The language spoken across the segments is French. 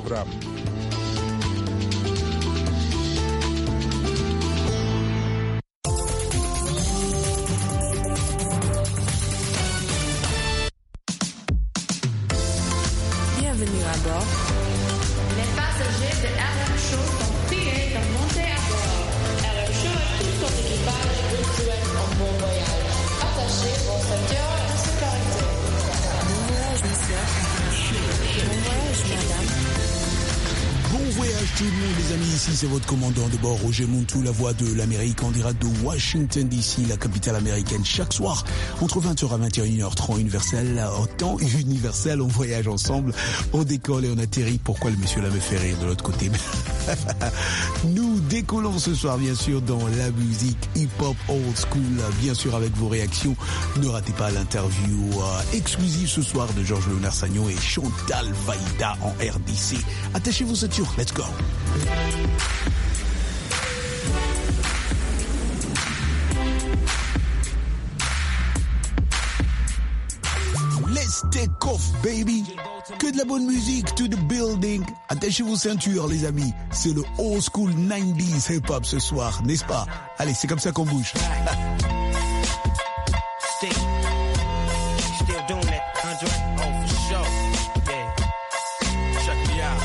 programme. Bienvenue à bord. Les passagers de RM Show sont priés de monter à bord. RM Show et tout son équipage vous souhaitent un bon voyage. Attachez vos ceintures de sécurité. Bon voyage, monsieur. Bon voyage, madame. Bon voyage tout le monde les amis, ici c'est votre commandant de bord Roger Muntu, la voix de l'Amérique en direct de Washington DC, la capitale américaine. Chaque soir, entre 20h à 21h30 universel, temps universel, on voyage ensemble, on décolle et on atterrit. Pourquoi le monsieur là me fait rire de l'autre côté? Nous décollons ce soir bien sûr dans la musique hip-hop old school, bien sûr avec vos réactions. Ne ratez pas l'interview exclusive ce soir de Georges Léonard Sagnon et Chantal Vaïda en RDC. Attachez vos ceintures, let's go. Let's take off, baby. Que de la bonne musique to the building. Attachez vos ceintures, les amis. C'est le old school 90s hip-hop ce soir, n'est-ce pas? Allez, c'est comme ça qu'on bouge. Still doing that, Andre? Oh, for sure. Yeah. Check me out.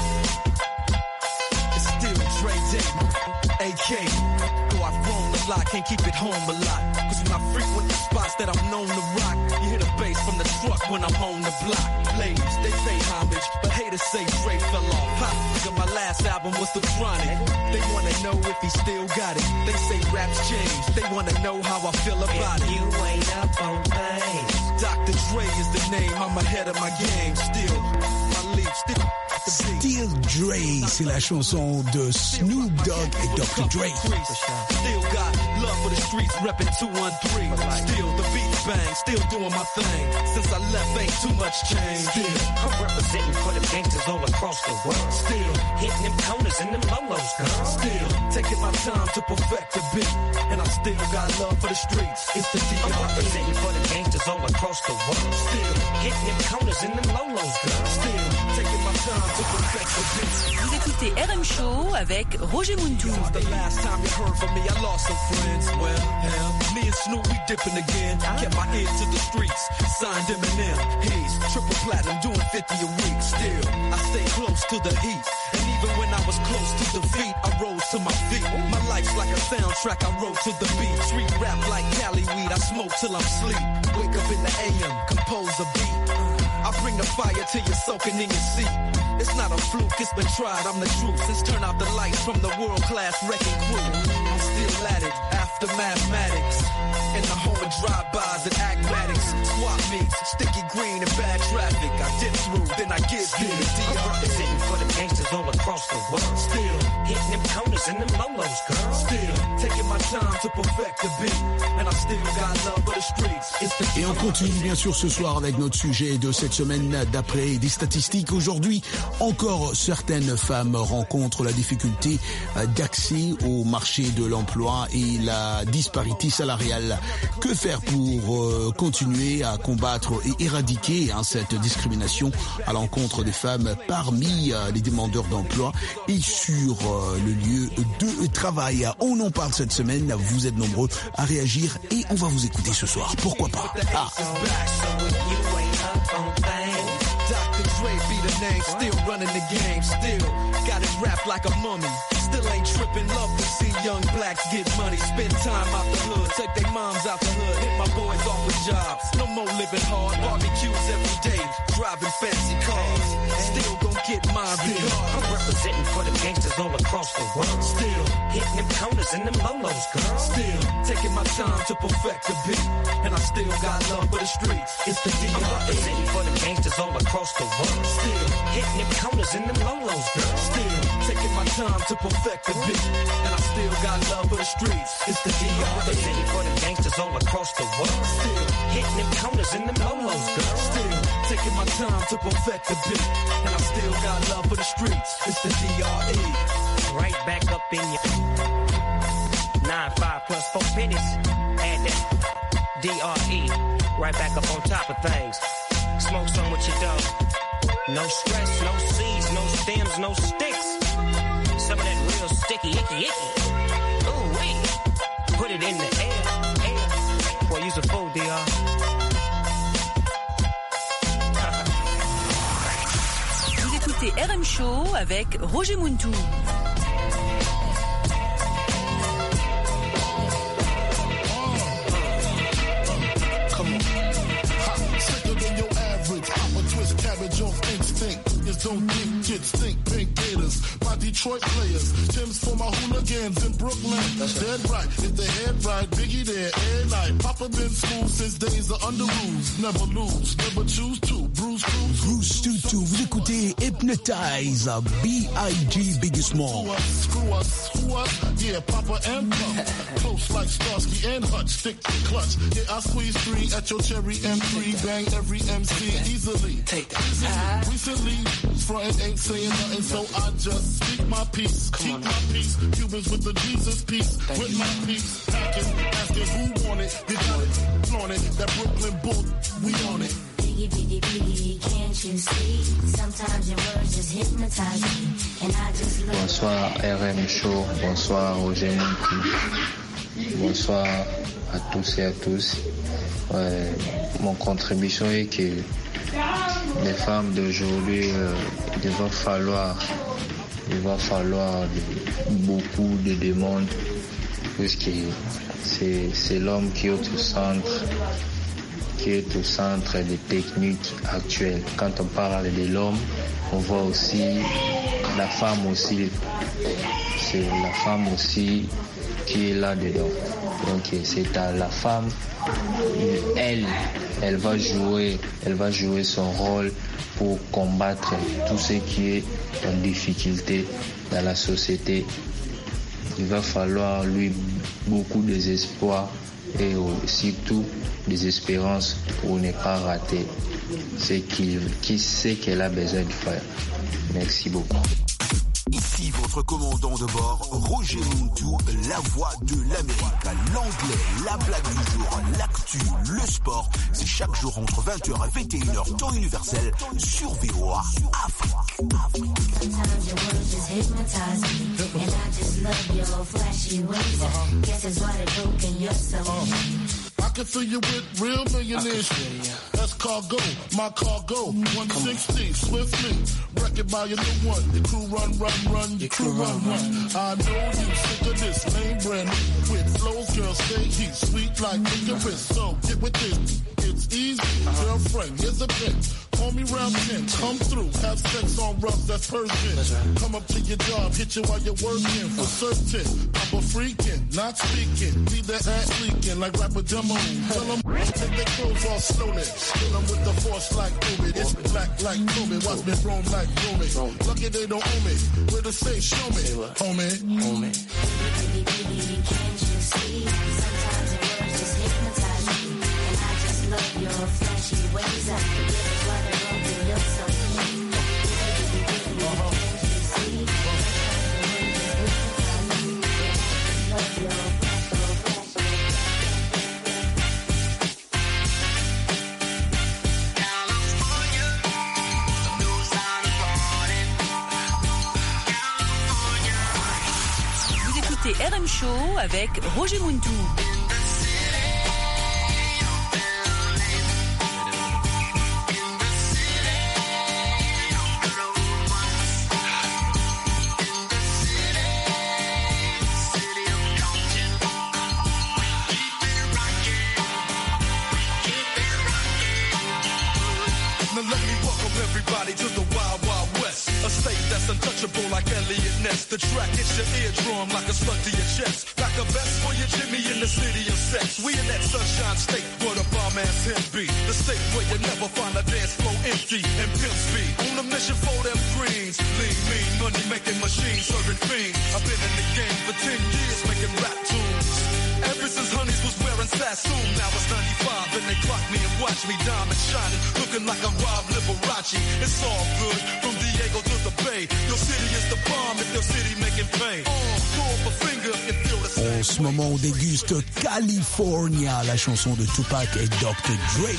It's still Dre Day, AK. Though I've roamed a lot, can't keep it home a lot. Cause when I frequent the spots that I'm known to rock, you hear the bass from the truck when I'm on the block. Ladies, they pay homage, but haters say Dre fell off. Pop, nigga, my last album was The Chronic. They wanna know if he still got it. They say raps change, they wanna know how I feel about it. You ain't up on things. Dr. Dre is the name, I'm ahead of my game. Still, my lead, still. Still Dre, c'est la chanson de Snoop Dogg et Dr. Dre. Still got love for the streets, reppin' 213. Still the beat bang, still doing my thing. Since I left, ain't too much change. Still, I'm representing for the gangsters all across the world. Still, hitting them corners and them lolos, girl. Still, taking my time to perfect the beat. And I still got love for the streets. It's the DR. I'm representing for the gangsters all across the world. Still, hitting them corners and them lolos, girl. Still, taking my time to perfect the beat. Vous écoutez RM Show avec Roger Muntu. The last time you heard from me, I lost some friends. Well, hell, me and Snoop, we dipping again. Kept my ear to the streets, signed Eminem. He's triple platinum, doing 50 a week. Still, I stay close to the heat. And even when I was close to defeat, I rose to my feet. My life's like a soundtrack, I wrote to the beat. Street rap like Cali weed, I smoke till I'm sleep. Wake up in the AM, compose a beat. I bring the fire till you're soaking in your seat. It's not a fluke, it's been tried, I'm the truth. Since turn out the lights from the world-class wrecking crew, I'm still at it, after mathematics. In the home of drive-bys and acmatics. Swap meets, sticky green and bad traffic. I dip through, then I get through the DR. I'm representing for the gangsters all across the world. Still, hitting them corners and them lolos, girl. Still, taking my time to perfect the beat. And I still got love for the streets. It's the Et on continue bien sûr ce soir avec notre sujet de cette semaine d'après des statistiques. Aujourd'hui, encore certaines femmes rencontrent la difficulté d'accès au marché de l'emploi et la disparité salariale. Que faire pour continuer à combattre et éradiquer cette discrimination à l'encontre des femmes parmi les demandeurs d'emploi et sur le lieu de travail? On en parle cette semaine, vous êtes nombreux à réagir et on va vous écouter ce soir. Pourquoi pas? Dr. Dre be the name, still running the game, still got it wrapped like a mummy. Still ain't tripping, love to see young blacks get money, spend time out the hood, take their moms out the hood, hit my boys off with jobs, no more living hard, barbecues every day, driving fancy cars, still gon' get mine regardless. I'm representing for the gangsters all across the world, still hitting them corners and them lolos, girl, still taking my time to perfect the beat, and I still got love for the streets, it's the DR. I'm representing for the gangsters all across the world, still hitting them corners and them lolos, girl, still taking my time to perfect the beat, and I still got love for the streets, it's the DR. I'm representing for the gangsters all across the world, still hitting them corners and them lolos, girl, still taking my time to perfect the beat, and I still got love for the streets, it's the DRE. Right back up in your 9-5 plus 4 pennies, add that DRE, right back up on top of things. Smoke some with your dog. No stress, no seeds, no stems, no sticks. Some of that real sticky, icky, icky. Ooh, wait. Put it in the air. Boy, use a fool, DR. Vous écoutez RM Show avec Roger Muntou. Don't think kids think pink gators. My Detroit players, Tim's for my hooligans in Brooklyn. That's dead right. If the head right, Biggie there, air night. Papa been school since days of under rules. Never lose, never choose to. Bruce Tutu, vous écoutez Hypnotize, B.I.G. Biggie Small. Screw us, who us? Yeah, Papa and Pump. Close like Starsky and Hutch, stick to clutch. Yeah, I squeeze 3 at your cherry M3. Bang every MC easily. Take that. Recently, frontin' ain't saying nothing, so I just speak my peace. Keep my peace. Cubans with the Jesus peace. With my peace. Packing, asking who want it. They got it, flaunt it. That Brooklyn bull, we on it. Biggie, biggie, biggie, can't you see? Sometimes your words just hypnotize me. And I just love. Bonsoir RM Show, bonsoir Roger Muntou. Bonsoir à tous et à tous. Mon contribution est que les femmes d'aujourd'hui, il va falloir beaucoup de demandes, puisque c'est l'homme qui est au centre des techniques actuelles. Quand on parle de l'homme, on voit aussi la femme aussi. C'est la femme aussi qui est là-dedans. Donc c'est à la femme, elle va jouer son rôle pour combattre tout ce qui est en difficulté dans la société. Il va falloir lui beaucoup d'espoir et surtout des espérances pour ne pas rater ce qu'elle a besoin de faire. Merci beaucoup. Ici votre commandant de bord, Roger Muntou, la voix de l'Amérique, l'anglais, la blague du jour, l'actu, le sport. C'est chaque jour entre 20h et 21h, temps universel, sur VOA Afrique. Sometimes your words just hypnotize me. And I just love your flashy ways. Guess that's why they're broken, you're so I can fill you with real millionaires. That's cargo, my cargo. 160, swiftly. Wreck it by your new one. Your crew run. Your crew run. I know you sick of this lame brand with flows, girl, stay heat. Sweet like licorice. So get with this. It's easy. Girlfriend, here's a pin. Call me round 10. Come through. Have sex on rough, that's Persian. Right. Come up to your job. Hit you while you're working. For certain. I'm a freaking, not speaking. Leave that ass leaking like rapper demo. Tell them take their clothes off slowly. Kill them with the force like Ubi. It's black like Toby. Watch me roam like Rumi. Lucky they don't own me. Where to say, show me. Homie. Baby, can't you see? Sometimes your words just hypnotize me. And I just love your flashy ways. I forget why they're broken, you're so mean. Baby, can't you see? Sometimes your words just hypnotize me. And I just love your RM Show avec Roger Muntou. Untouchable like Elliot Ness. The track hits your eardrum like a slug to your chest. Like a vest for your Jimmy in the city of sex. We in that sunshine state where the bomb ass him be. The state where you never find a dance floor empty and pimp speed. On a mission for them greens. Lean, mean, money making machines serving fiends. I've been in the game for 10 years making rap tunes. Ever since Honeys was wearing Sassoon, now it's 95 and they clock me and watch me diamond shining, looking like a Rob Liberace. It's all good from Diego to the Bay. Your city is the bomb if your city making pain. Throw up a finger and feel the same. En ce moment, on déguste California, la chanson de Tupac et Dr. Dre.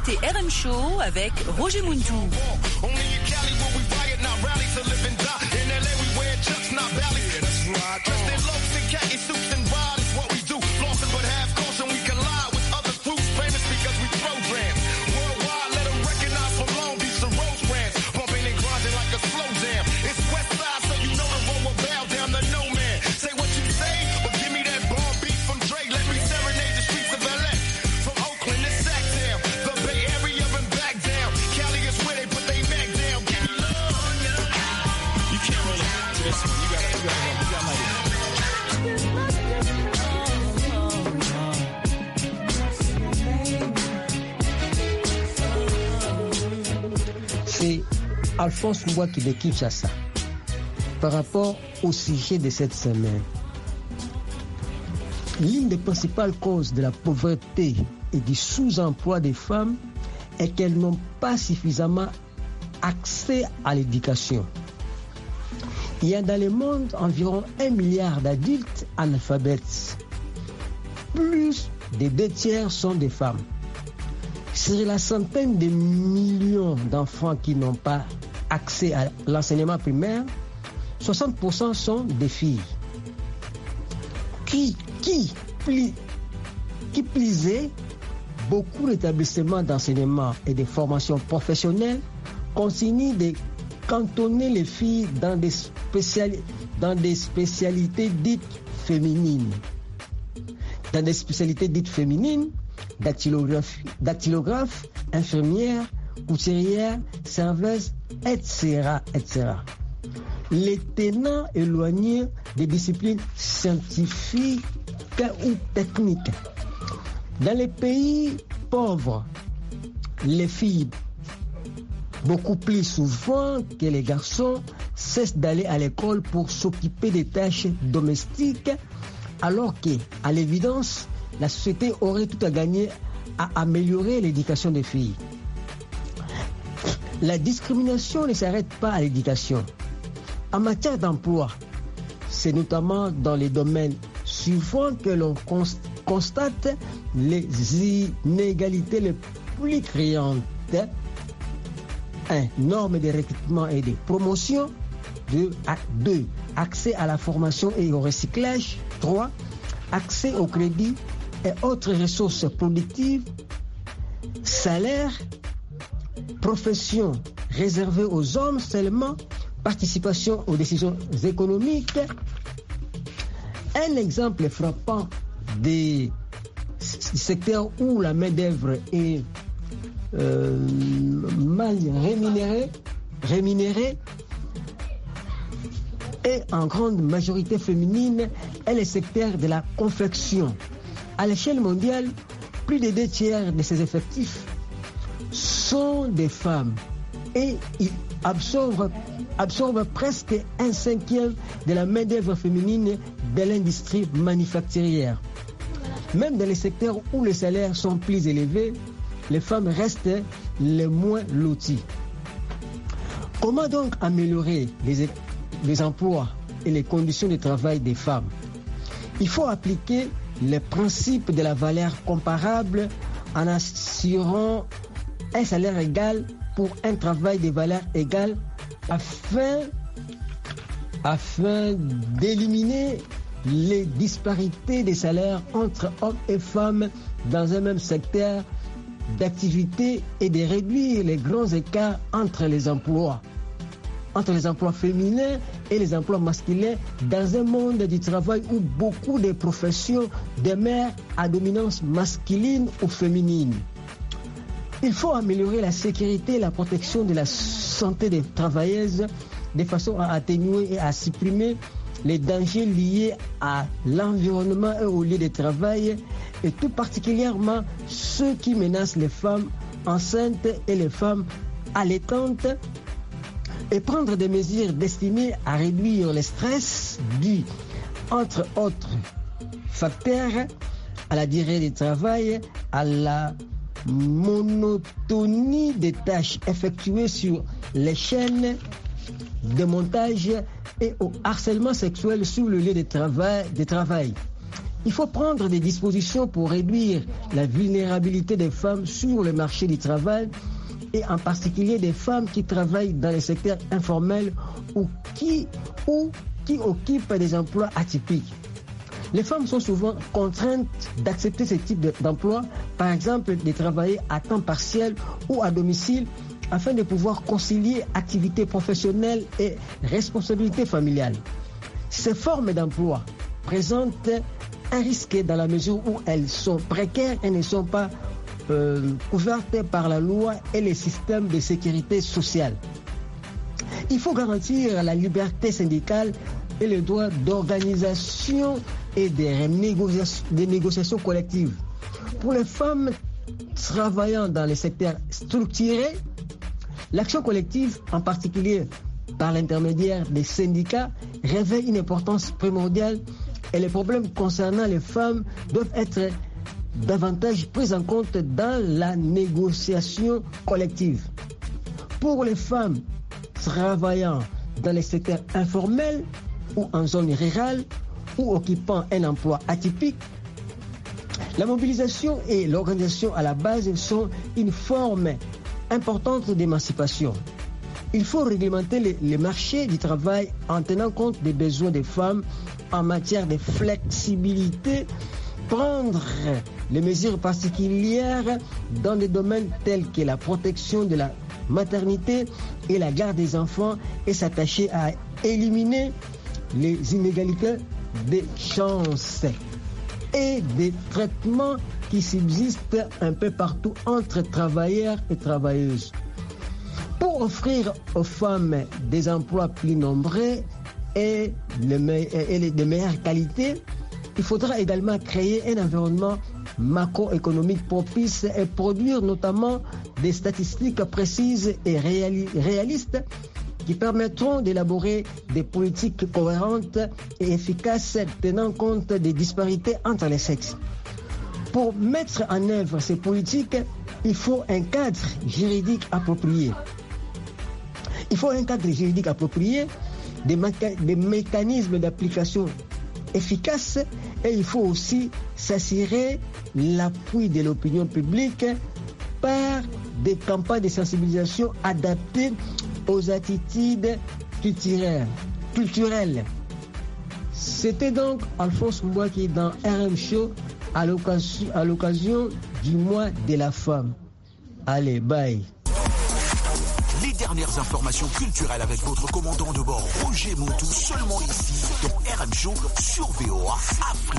écoutez RM Show avec Roger Muntou. Only in Cali will we riot, not rally to live and die. In LA we wear chucks, not valleys. Yeah, that's right. Dressed in loafs and khaki suits and ride is what we do. Flossing but have caution, we collide with other groups. Famous because we program. Worldwide, let them recognize from Long Beach to Rose Brands. Bumping and grinding like a slow jam. It's West Side, so you know the road will bow down to no man. Say what you say, but give me that bomb beat from Dre. Let me serenade the streets of LA. From Oakland to Sacktown, the Bay Area and back down. Cali is where they put they Mac down. Give me love. You can't roll up to this one. You gotta light it. C'est Alphonse Mbouaki de Kinshasa. Par rapport au sujet de cette semaine, l'une des principales causes de la pauvreté et du sous-emploi des femmes est qu'elles n'ont pas suffisamment accès à l'éducation. Il y a dans le monde environ 1 milliard d'adultes analphabètes. Plus de 2 tiers sont des femmes. Sur la centaine de millions d'enfants qui n'ont pas accès à l'enseignement primaire, 60% sont des filles. Qui plus est, beaucoup d'établissements d'enseignement et de formation professionnelle continuent de cantonner les filles dans des spécialités dites féminines. Dans des spécialités dites féminines, dactylographe, infirmière, couturière, serveuse, etc., etc. Les tenants éloignés des disciplines scientifiques ou techniques. Dans les pays pauvres, les filles, beaucoup plus souvent que les garçons, cessent d'aller à l'école pour s'occuper des tâches domestiques, alors qu'à l'évidence, la société aurait tout à gagner à améliorer l'éducation des filles. La discrimination ne s'arrête pas à l'éducation. En matière d'emploi, c'est notamment dans les domaines suivants que l'on constate les inégalités les plus criantes. 1. Normes de recrutement et de promotion. 2. Accès à la formation et au recyclage. 3. Accès au crédit et autres ressources productives. Salaire. Profession réservée aux hommes seulement. Participation aux décisions économiques. Un exemple frappant des secteurs où la main-d'œuvre est mal rémunérée et en grande majorité féminine est le secteur de la confection. À l'échelle mondiale, plus de 2 tiers de ses effectifs sont des femmes et ils absorbent presque 1/5 de la main-d'œuvre féminine de l'industrie manufacturière. Même dans les secteurs où les salaires sont plus élevés, les femmes restent les moins loties. Comment donc améliorer les emplois et les conditions de travail des femmes? Il faut appliquer les principes de la valeur comparable en assurant un salaire égal pour un travail de valeur égale afin d'éliminer les disparités des salaires entre hommes et femmes dans un même secteur d'activité et de réduire les grands écarts entre les emplois féminins et les emplois masculins dans un monde du travail où beaucoup de professions demeurent à dominance masculine ou féminine. Il faut améliorer la sécurité et la protection de la santé des travailleuses de façon à atténuer et à supprimer les dangers liés à l'environnement et au lieu de travail, et tout particulièrement ceux qui menacent les femmes enceintes et les femmes allaitantes, et prendre des mesures destinées à réduire le stress dû, entre autres facteurs, à la durée du travail, à la monotonie des tâches effectuées sur les chaînes de montage et au harcèlement sexuel sur le lieu de travail. Il faut prendre des dispositions pour réduire la vulnérabilité des femmes sur le marché du travail et en particulier des femmes qui travaillent dans les secteurs informels ou qui occupent des emplois atypiques. Les femmes sont souvent contraintes d'accepter ce type d'emploi, par exemple de travailler à temps partiel ou à domicile afin de pouvoir concilier activité professionnelle et responsabilité familiale. Ces formes d'emploi présentent un risque dans la mesure où elles sont précaires et ne sont pas couvertes par la loi et les systèmes de sécurité sociale. Il faut garantir la liberté syndicale et le droit d'organisation et des négociations collectives. Pour les femmes travaillant dans les secteurs structurés, l'action collective, en particulier par l'intermédiaire des syndicats, revêt une importance primordiale et les problèmes concernant les femmes doivent être davantage pris en compte dans la négociation collective. Pour les femmes travaillant dans les secteurs informels ou en zone rurale ou occupant un emploi atypique, la mobilisation et l'organisation à la base sont une forme importante d'émancipation. Il faut réglementer les marchés du travail en tenant compte des besoins des femmes en matière de flexibilité, prendre les mesures particulières dans des domaines tels que la protection de la maternité et la garde des enfants et s'attacher à éliminer les inégalités des chances et des traitements qui subsistent un peu partout entre travailleurs et travailleuses. Pour offrir aux femmes des emplois plus nombreux et de meilleure qualité, il faudra également créer un environnement macroéconomique propice et produire notamment des statistiques précises et réalistes qui permettront d'élaborer des politiques cohérentes et efficaces tenant compte des disparités entre les sexes. Pour mettre en œuvre ces politiques, il faut un cadre juridique approprié. Il faut un cadre juridique approprié, des mécanismes d'application efficaces et il faut aussi s'assurer l'appui de l'opinion publique par des campagnes de sensibilisation adaptées aux attitudes culturelles. C'était donc Alphonse Mbouaki dans RM Show à l'occasion du mois de la femme. Allez, bye. Les dernières informations culturelles avec votre commandant de bord Roger Montou, seulement ici dans RM Show sur VOA Afrique.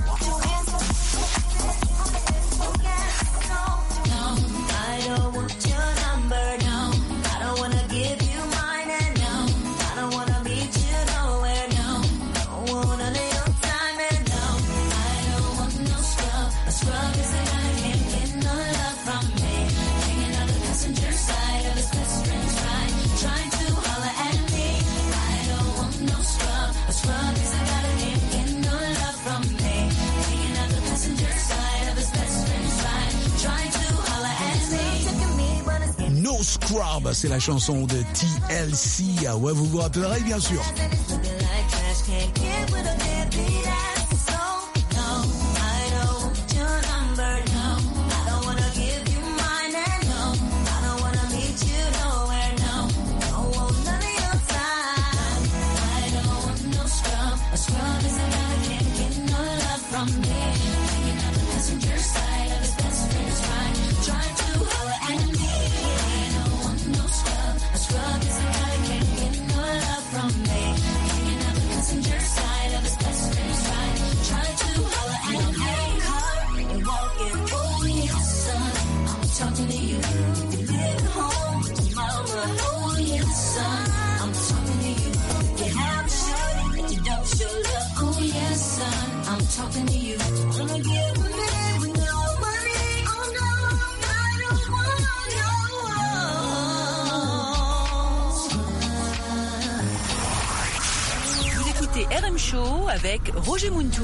No Scrub, c'est la chanson de TLC. Ah ouais, vous vous rappellerez bien sûr. Vous écoutez RM Show avec Roger Montou.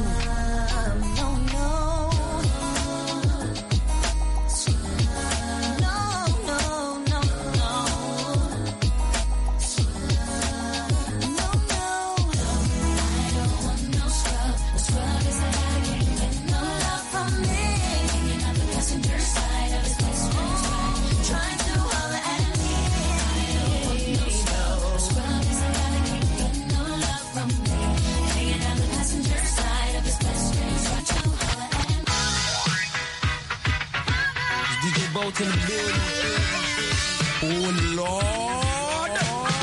Smoke in the building. Oh Lord.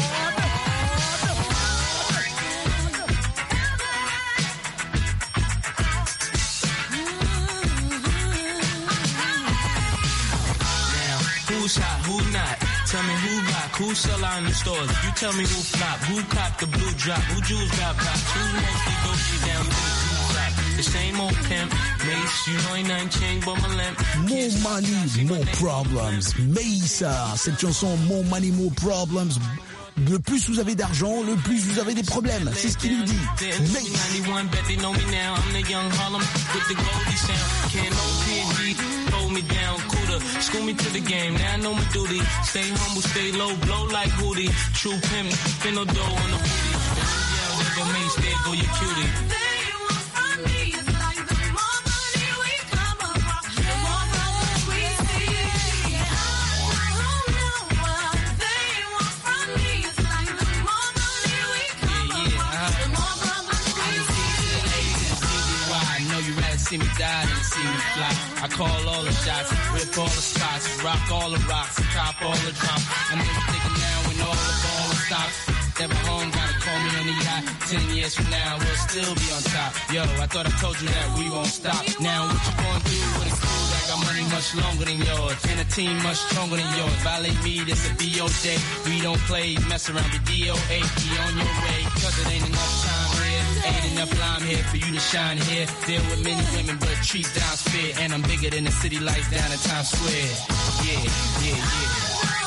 Now, who's hot, who not? Tell me who rock, who sell out in the stores. You tell me who flop, who cop the blue drop, who jewels got pops, who's mostly Gucci down to the blue top. The same old pimp, Mace, you know ain't nothing changed but my limp. More money, more problems. Mesa, cette chanson More Money, More Problems. Le plus vous avez d'argent, le plus vous avez des problèmes. C'est ce qu'il nous dit. Mace. 91, bet they know me now. I'm the young Harlem with the Goldie sound. Can't no PD, hold me down, cooler. School me to the game, now I know my duty. Stay humble, stay low, blow like Hootie. True pimp, spin no dough on the booty. Yeah, there go Mace, there go your cutie. See me die and see me fly. I call all the shots, rip all the spots, rock all the rocks, cop all the drops. I'm never thinking now when all the ball stops. Never home, gotta call me on the yacht. 10 years from now, we'll still be on top. Yo, I thought I told you that we won't stop. Now what you gonna do with a crew that got money much longer than yours, and a team much stronger than yours? Violate me, this a BOJ. We don't play, mess around with DOA. Be on your way, cause it ain't enough time here. Ain't enough lime here for you to shine here. Deal with many women, but treat down's fair. And I'm bigger than the city lights down in Times Square. Yeah, yeah, yeah.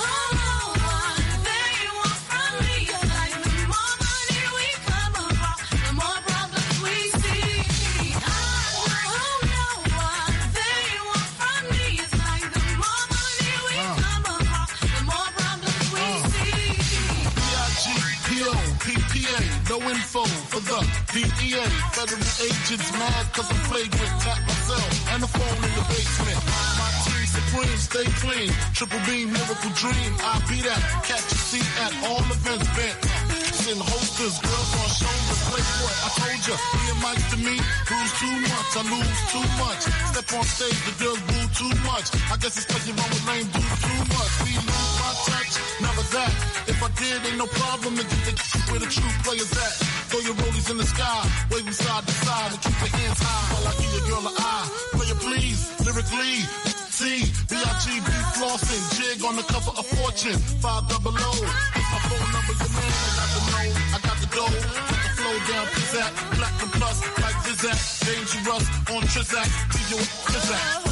No info for the DEA. Federal agents mad cause I'm flagrant. Tap myself and the phone in the basement. My team supreme, stay clean. Triple beam, miracle dream. I be that. Catch a seat at all events bent. In holsters, girls on shoulders. Playboy, I told ya. Being Mike to me, bruise too much. I lose too much. Step on stage, the girls boo too much. I guess it's cause you run with lame dudes too much. We lose my touch, never that. If I did, ain't no problem to get the where the true players at. Throw your rollies in the sky, wave them side to side, and keep your hands high while I give your girl an eye. Player please, lyrically, C, B-I-G-B flossing, jig on the cover of Fortune, 500. It's my phone number, your man, I got the know, I got the dough, put the flow down, pizzazz, black and plus, like Zizak, dangerous on Trizak, DJ Trizak.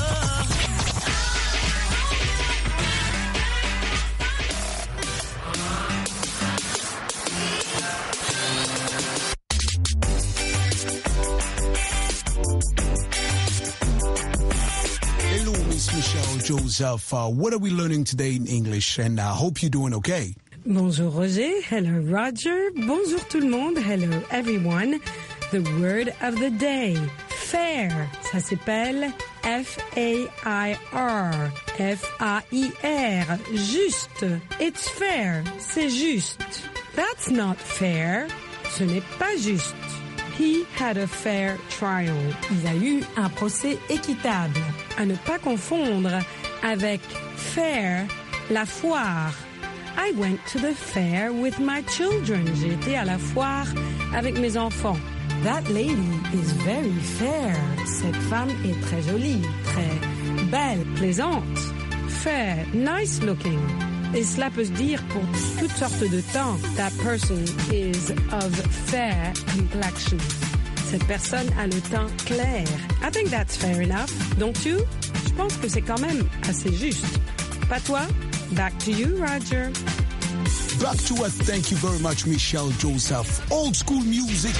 Michelle Joseph, what are we learning today in English? And I hope you're doing okay. Bonjour Roger, hello Roger, bonjour tout le monde, hello everyone. The word of the day, fair, ça s'appelle F-A-I-R, F-A-I-R, juste. It's fair, c'est juste. That's not fair, ce n'est pas juste. He had a fair trial. Il a eu un procès équitable. À ne pas confondre avec fair, la foire. I went to the fair with my children. J'ai été à la foire avec mes enfants. That lady is very fair. Cette femme est très jolie, très belle, plaisante. Fair, nice looking. Et cela peut se dire pour toutes sortes de temps. That person is of fair complexion. Cette personne a le teint clair. I think that's fair enough. Don't you? Je pense que c'est quand même assez juste. Pas toi? Back to you, Roger. Back to us. Thank you very much, Michelle Joseph. Old school music.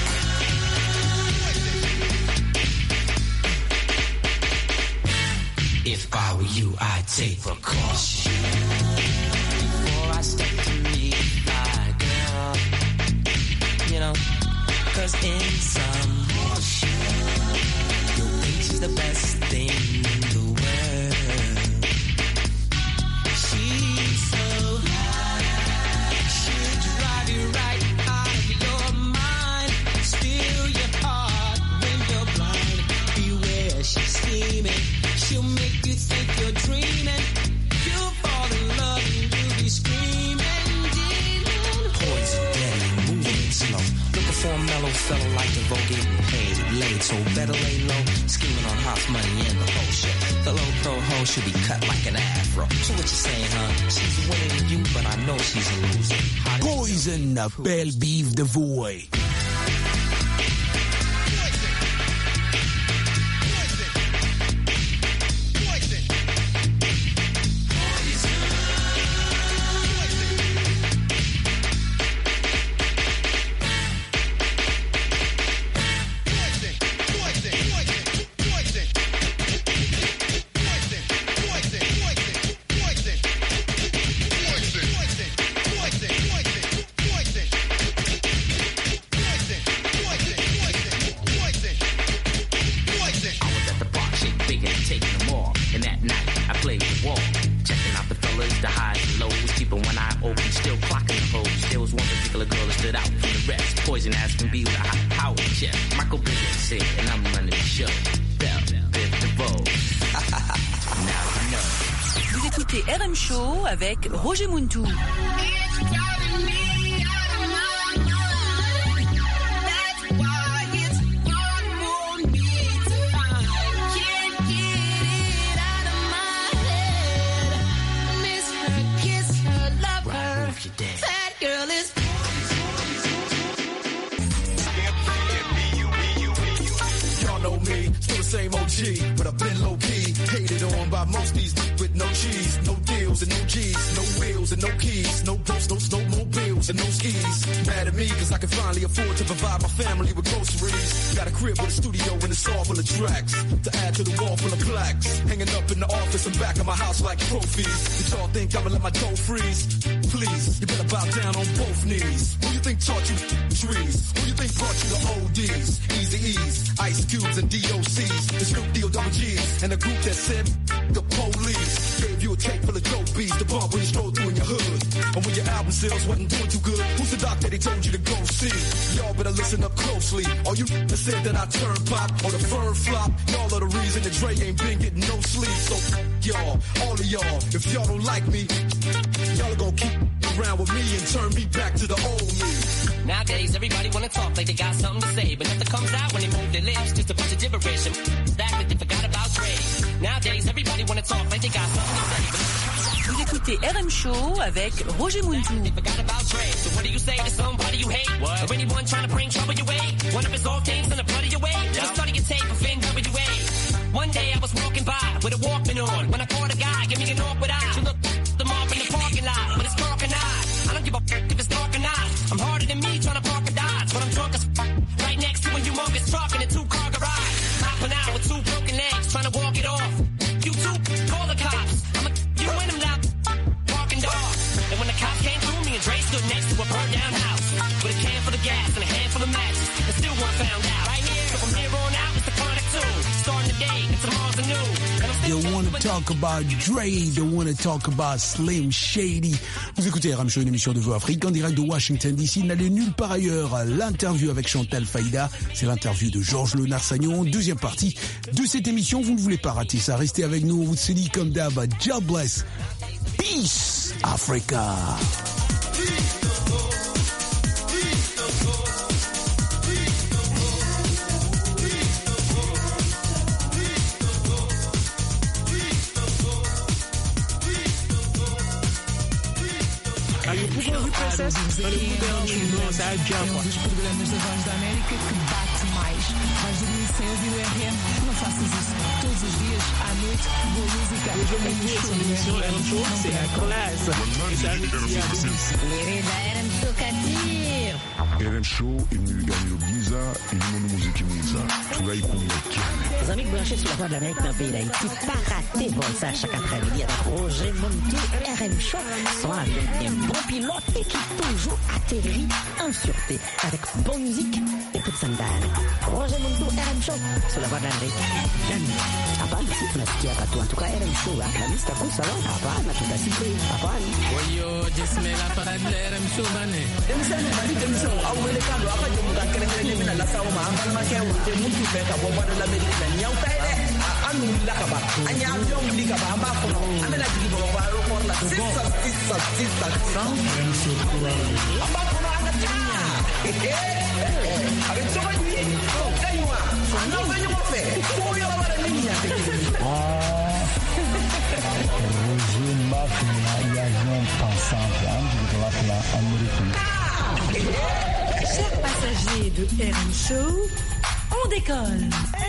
If I were you, I'd take precaution. Before I step to meet my girl, you know, cause in some you'll think she's the best thing in the world. She's so hot, she'll drive you right out of your mind, steal your heart when you're blind. Beware, she's scheming. She'll make you think you're dreaming. You'll fall in love and you'll be screaming, demon. Poison, daddy, moving slow. Looking for a mellow fella like the vogue getting paid, laid, so better lay low. Scheming on hot money and the whole shit. The low pro hoe should be cut like an afro. So what you saying, huh? She's winning to you, but I know she's a loser. Poison, Belle Biv DeVoe. Vous écoutez RM Show avec Roger Muntou. Same OG, but I've been low-key. Hated on by most these with no cheese, no deals and no G's, no wheels and no keys, no boats, no snowmobiles and no skis. Mad at me cause I can finally afford to provide my family with groceries. Got a crib with a studio and it's all full of tracks to add to the wall full of plaques. Hanging up in the office and back of my house like trophies. Did y'all think I'ma let my dough freeze? Please, you better bow down on both knees. Who you think taught you trees? Who you think brought you the ODs? Easy E's, Ice Cubes and DOCs. The Snoop D-O-double-G's and a group that said the police. Gave you a tape full of dope beats to bump when you stroll through in your hood. And when your album sales wasn't doing too good, who's the doc that they told you to go see? Y'all better listen up closely. All you that said that I turn pop or the firm flop, y'all are the reason that Dre ain't been getting no sleep. So y'all, all of y'all, if y'all don't like me, y'all are gonna keep around with me and turn me back to the old me. Nowadays, everybody wanna talk like they got something to say, but nothing comes out when they move their lips. Just a bunch of gibberish and that they forgot about Dre. Nowadays, everybody wanna talk like they got something to say, but Vous écoutez RM Show avec Roger Muntou. they forgot about Dre. So what do you say to somebody you hate? What? Or anyone trying to bring trouble your way? One of his old games in the blood of your way? Just study your tape of NWA. One day I was walking by with a Walkman on when I caught a guy, give me an awkward eye. She looked them off in the parking lot, but it's dark and I don't give a f*** if it's dark or not. I'm harder than me trying to park a Dodge, but I'm drunk as f***. Right next to a humongous truck in a two-car garage. Hopping out with two broken legs, trying to walk it off. You two, call the cops. You and them now, parking dogs. And when the cops came through, me and Dre stood next to a burned down house with a can full of gas and a handful of matches, and still weren't found out. Right here, so from here on out, it's the Chronic 2. Starting the day, and tomorrow's a new. They want to talk about Dre, they want to talk about Slim Shady. Vous écoutez RM Show, une émission de Voix Afrique en direct de Washington DC. N'allez nulle part ailleurs. L'interview avec Chantal Faïda, c'est l'interview de Georges Lenard-Sagnon. Deuxième partie de cette émission, vous ne voulez pas rater ça. Restez avec nous, on vous se dit comme d'hab, jobless. Peace, Africa. Um dos programas da Voz da América que bate mais. Vais dormir sem ouvir o RM? Não faças isso. Todos os dias, à noite, boa música. RM Show imeganyiro byiza irimo n'umuziki mwiza turayikunda cyane. Les amis branchés sur la Voix de l'Amérique dans le pays d'Haïti, pas rater bon ça chaque après-midi avec Roger Muntou, RM Show, sont avec un bon pilote et qui toujours atterrit en sûreté avec bonne musique et peu de sandales. Roger Muntou, RM Show, sur la Voix de l'Amérique. Hapana, si tunasikia hapa tu. En tout cas, RM Show, Alhamisi takuwa sawa. Hapana, tutasikia. Hapana. Oyo, jismela para RM Show bane. Awelekando akaje mukakelekele mina la sawo ma ambala makewu te muntu feka bo bado la medina nyauta ene anula la kaba anya avion wuli kaba amba kono amena jigi bo ba aéroport la sisa amba kono anga tinya avec soba ni kaywa no venyo mo fe ko yo la wala ninya Roger Mac, avion pensant américain. Chers passagers de RM Show, on décolle.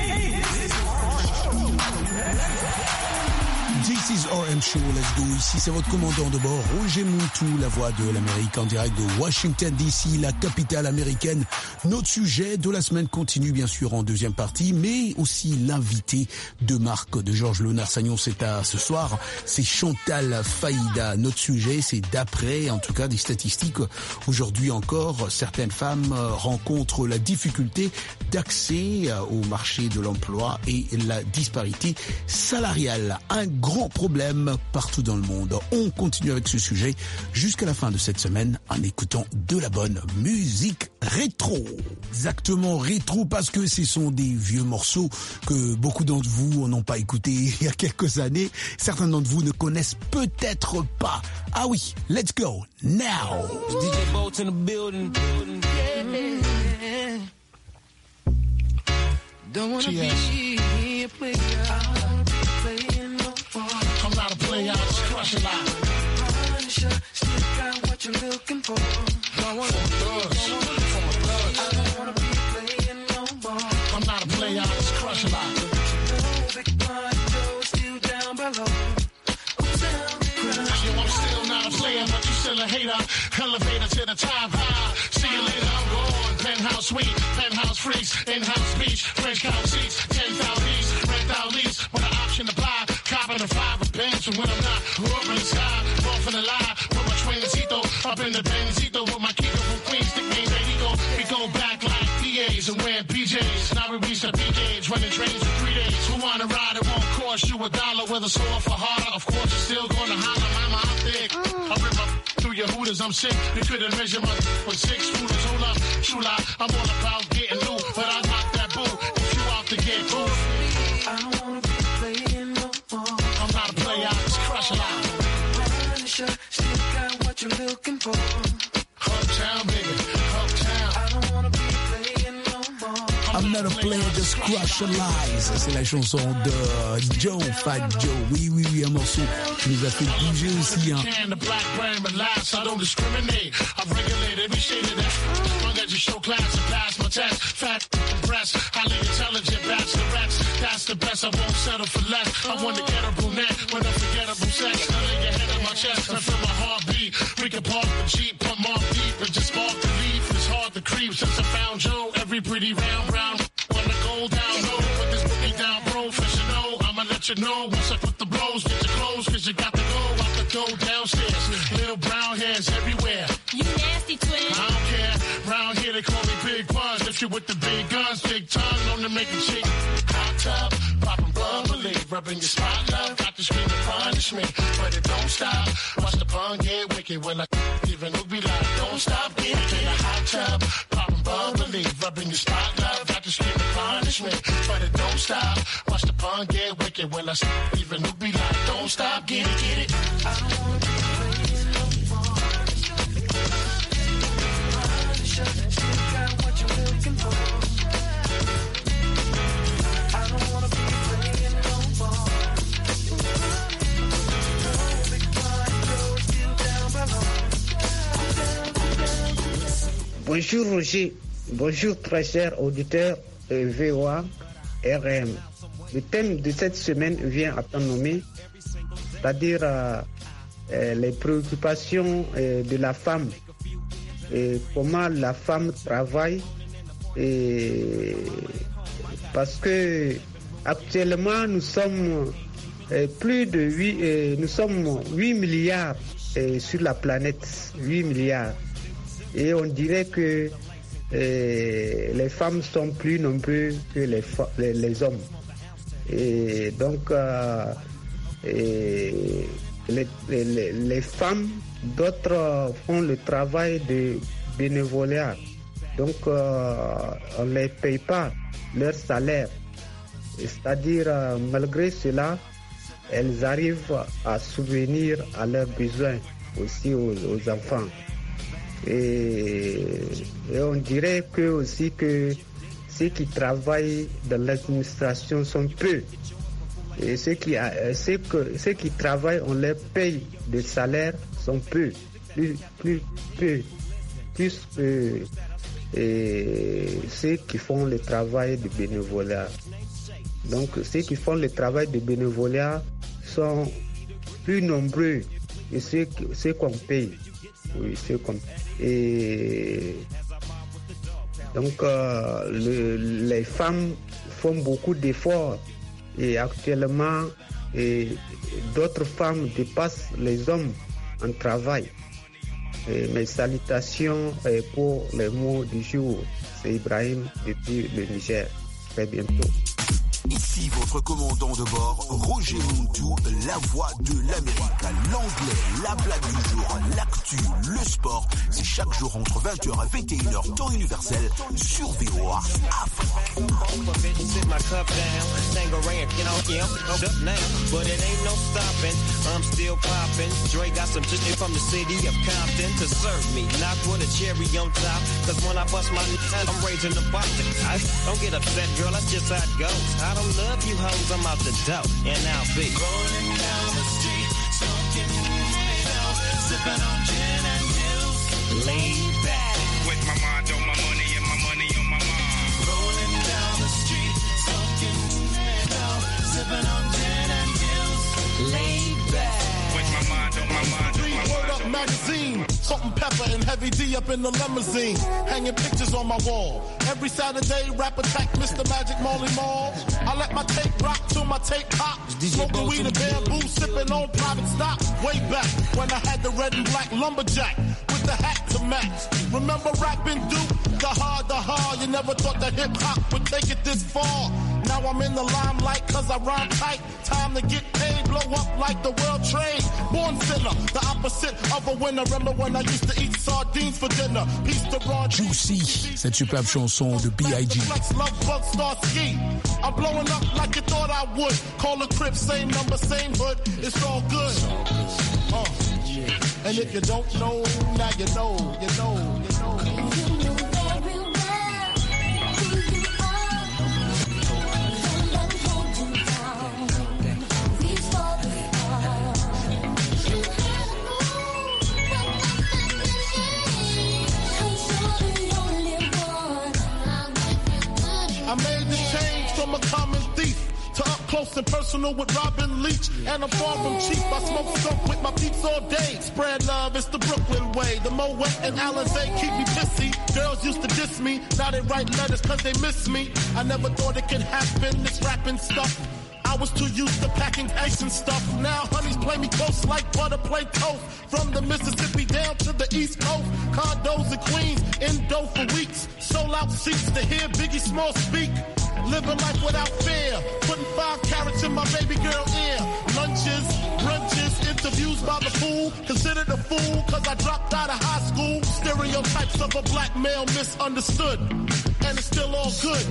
This is RM Show, let's go. Ici, c'est votre commandant de bord, Roger Montou, la voix de l'Amérique en direct de Washington DC, la capitale américaine. Notre sujet de la semaine continue, bien sûr, en deuxième partie, mais aussi l'invité de Marc de Georges Léonard-Sagnon, c'est à ce soir, c'est Chantal Faïda. Notre sujet, c'est d'après, en tout cas, des statistiques. Aujourd'hui encore, certaines femmes rencontrent la difficulté d'accès au marché de l'emploi et la disparité salariale. Un grand problème partout dans le monde. On continue avec ce sujet jusqu'à la fin de cette semaine en écoutant de la bonne musique rétro. Exactement, rétro, parce que ce sont des vieux morceaux que beaucoup d'entre vous n'ont pas écoutés il y a quelques années. Certains d'entre vous ne connaissent peut-être pas. Ah oui, let's go now. DJ Bolt in the building. Don't wanna be a player. I'm not a player, I just crush a lot. Still got what you're looking for. I want thugs. I don't wanna be playing no more. I'm not a player, I just crush a lot. Big Pun Joe still down below. Yo, I'm still not a player, but you still a hater. Elevator to the top high. See you later, I'm gone. Penthouse suite, penthouse freaks, in-house beach, French couch seats, 10,000 east, rent out lease, with an option to buy. Copping a 5 bands, and when I'm not, up in the sky, off in the lie, with my trainercito, up in the Benzito, with my Kiko from Queens, nickname Baby Go. We go back like PAs and wear PJs. Now we reach the big age, running trains for 3 days. Who wanna ride? It won't cost you $1, whether sore for harder. Of course, you're still gonna holler, mama, I'm thick. I rip up through your hooters, I'm sick. You couldn't measure my with 6 footers. Hold up, Shula, I'm all about getting loot, but I got that boo if you out to get boo. I don't wanna be playing no more. I'm not a player, I just crush a lot. Punisher, still got what you're looking for. Uptown, baby, uptown. I don't wanna be playing no more. I'm not a player, just crush a lies. C'est la chanson de Joe, Fat Joe. Oui, oui, oui, un morceau qui nous a fait bouger aussi. Hein. The black brand, but last, I don't discriminate. I've regulated every shade of that. As long as you show class and pass my test. Fat breasts, highly intelligent bachelorettes. That's the best, I won't settle for less. I want to get a brunette with unforgettable sex. I lay your head on my chest and feel my heartbeat. We can park the Jeep, pump off deep, and just spark the leaf. It's hard to creep since I found Joe. Every pretty round brown wanna go down low. Put this boogie down professional. I'ma let you know once I put the blows. Get your clothes, cause you got to go out the door downstairs. Little brown hairs everywhere. You nasty twin. I don't care. Round here they call me Big Buzz. If you with the big guns, big tongue, known to make a chick hot tub, popping bubbly, rubbing your spot love. Got to scream and punish me, but it don't stop. Watch the pun get wicked when I even will be like, don't stop, get in a hot tub, popping bubbly, rubbing your spot love. Got to scream and punish me, but it don't stop. Watch the pun get wicked when I even will be like, don't stop, get it, get it. I don't wanna be playing no more. Still got what you're looking for. I don't wanna be playing no more. Big Pun Joe still down below. Bonjour Roger, bonjour très chers auditeurs VOA RM. Le thème de cette semaine vient à ton nommé, c'est-à-dire les préoccupations de la femme et comment la femme travaille. Et parce que actuellement nous sommes plus de 8 milliards sur la planète, 8 milliards. Et on dirait que les femmes sont plus nombreuses que les hommes. Et donc, les femmes, d'autres font le travail de bénévolat. Donc, on ne les paye pas leur salaire. C'est-à-dire, malgré cela, elles arrivent à subvenir à leurs besoins aussi aux enfants. Et on dirait que aussi que ceux qui travaillent dans l'administration sont peu. Et ceux qui travaillent, on leur paye des salaires sont peu, plus que ceux qui font le travail de bénévolat. Donc ceux qui font le travail de bénévolat sont plus nombreux que ceux qu'on paye. Oui, et donc les femmes font beaucoup d'efforts et actuellement d'autres femmes dépassent les hommes en travail. Et mes salutations pour les mots du jour. C'est Ibrahim depuis le Niger. Très bientôt. Ici votre commandant de bord, Roger Montou, la voix de l'Amérique. L'anglais, la blague du jour, l'actu, le sport, c'est chaque jour entre 20h et 21h, temps universel, sur VOA Afrique. But it ain't no stopping, I'm still popping. Dre got some chicken from the city of Compton to serve me, not with a cherry on top. Cause when I bust my nut, I'm raising the bottom. Don't get upset, girl, that's just how it goes. I don't love you hoes, I'm out the dough, and I'll be rolling down the street, smoking weed, sipping on gin and juice, laid back with my mind on my money and my money on my mind. Rolling down the street, smoking weed, sipping on gin and juice, laid back with my mind on my mind on my mind. Word Up magazine, Salt and Pepper and Heavy D up in the limousine, hanging pictures on my wall. Every Saturday, rap attack, Mr. Magic Molly Mall. I let my tape rock till my tape pop. Smoking weed and bamboo, sipping on private stock. Way back when I had the red and black lumberjack with the hat to match. Remember rapping Duke? The hard, you never thought that hip hop would take it this far. Now I'm in the limelight cause I rhyme tight. Time to get paid, blow up like the world trade. Born sinner, the opposite of a winner. Remember when I used to eat sardines for dinner? Peace to Ron Juicy, cette superbe chanson de B.I.G. I'm blowing up like you thought I would. Call a crib, same number, same hood. It's all good. And if you don't know, now you know, you know, you know. I made the change from a common thief to up close and personal with Robin Leach. And I'm far from cheap, I smoke skunk with my peeps all day. Spread love, it's the Brooklyn way. The Moet and Alizé keep me pissy. Girls used to diss me, now they write letters cause they miss me. I never thought it could happen, this rapping stuff. I was too used to packing ice and stuff. Now honeys play me close like butter play toast. From the Mississippi down to the East Coast. Condos in Queens, indo for weeks. Sold out seats to hear Biggie Small speak. Living life without fear. Putting 5 carats in my baby girl ear. Lunches, brunches, interviews by the fool. Considered a fool cause I dropped out of high school. Stereotypes of a black male misunderstood. And it's still all good,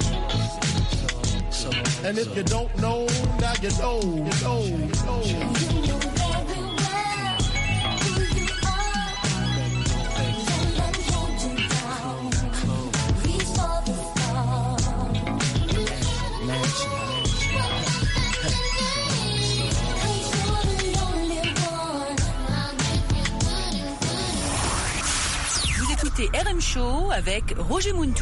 And if you don't know, now you know, you know, you know. Vous écoutez RM Show avec Roger Montou.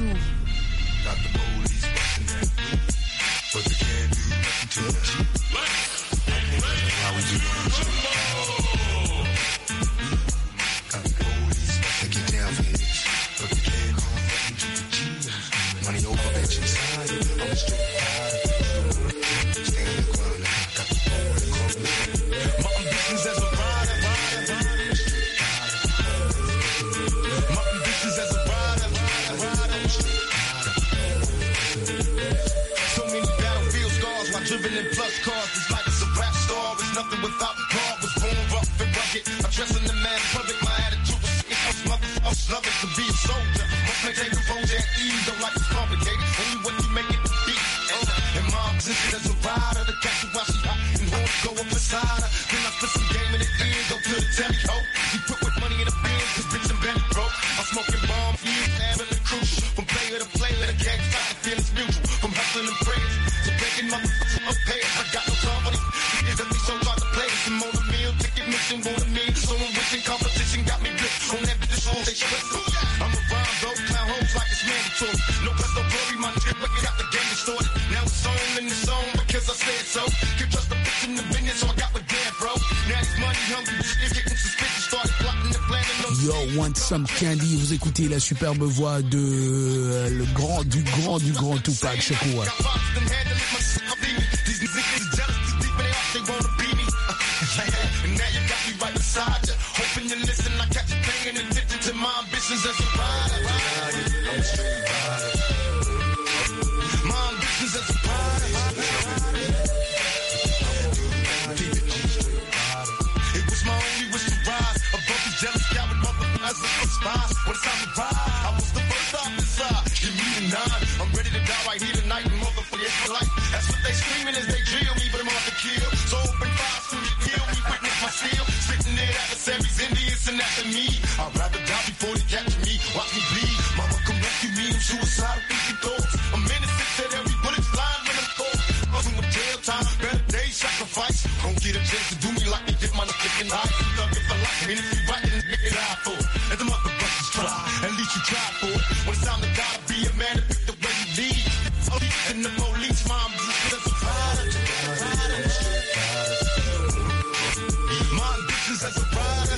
And mom position as a rider. The catch her while she hot and horns go up beside her. Then I spit some game in the ear, go to the telly, ho. He put with money in the bins, cause bitch I'm belly broke. I'm smoking bomb, having the crucial. From player to player, the gang stop, the feelings mutual. From hustling and prayers to begging motherfuckers up payers. I got no time for these niggas that be so hard to play. Some on the meal, ticket mission, want a meal. So I'm wishing competition got me blitzed. On that bitch, all they stress. I'm a rhyme, bro, clown hoes like it's mandatory. No plus no glory, my nigga, but got the game distorted. Now it's on in the zone because I said so. Can't trust the bitch in the business, so I got with Dan, bro. Now these money hungry, it's getting suspicious. Started plotting and planning on. Yo, Want Some Candy, vous écoutez la superbe voix de du grand Tupac Shakur. Hoping you listen, I catch you paying attention to my ambitions as a rider. I'm a straight rider. My ambitions as a rider. It was my only wish to rise above these jealous coward motherfuckers and spies. When it's time to ride, I was the first off the side. Give me the 9. I'm ready to die right here tonight and motherfucker for life. That's what they screaming as they drill me, but I'm off the kill. So open fire, soon you kill me, witness my steel. Sitting there adversaries, Indians and after me. I'd rather die before they capture me. Watch me bleed. Mama come rescue me. I'm suicidal thinking thoughts. I'm innocent, said every bullet's flying when I'm cold. I'm doing jail time, better days, sacrifice. Don't get a chance to do me like they did my nigga high. Thug if I like, and if you right, then nigga die for it. Let the motherfuckers try, at least you try for it. When it's time to die, be a man and pick the way you lead. And the police, mom, that's a rider. My ambitions as a rider.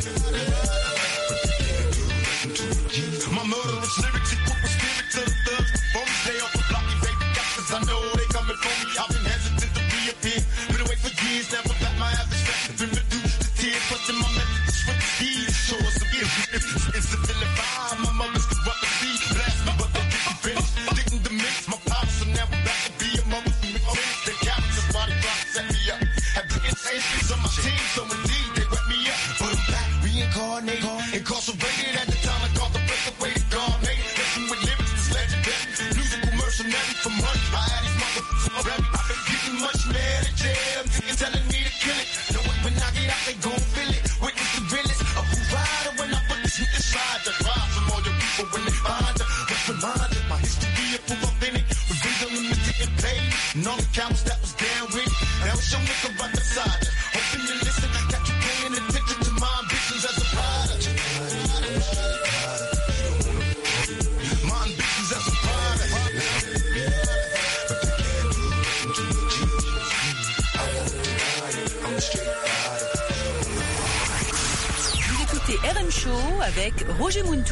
My murderous lyrics equip with spirit to the thugs. Before we stay off the block, you baby got, cause I know they coming for me. I've been hesitant to reappear. Been away for years, never got my abstraction. Been reduced to tears, clutching my messages with the keys. Show us some gifts. It's the vilify. My mother's corrupt the seed. Blast me, but they didn't finish. Didn't diminish my power, so now I'm back to be a mother who makes the characters body trying to set me up. Have been intentions on my team, so indeed they wet me up. But I'm back, reincarnated, incarcerated at the time I called the break away to God made. Listen with lyrics, this legendary. Musical mercenary for money. I had these motherfuckers already. I've been getting much mad at jail. Niggas telling me to kill it. Know it when I get out, they gon' feel it. Witness the realest of who rider when I put this shit inside. The drive from all your people when they find her. Let's remind you, my history of proof authentic. Reveal them and getting paid. And all the counts that was down with it. Now it's your nigga right beside you. Hoping you listen, got you paying attention to my ambitions as a rider. My ambitions as a rider. I'm a straight rider. Vous écoutez RM Show avec Roger Muntou.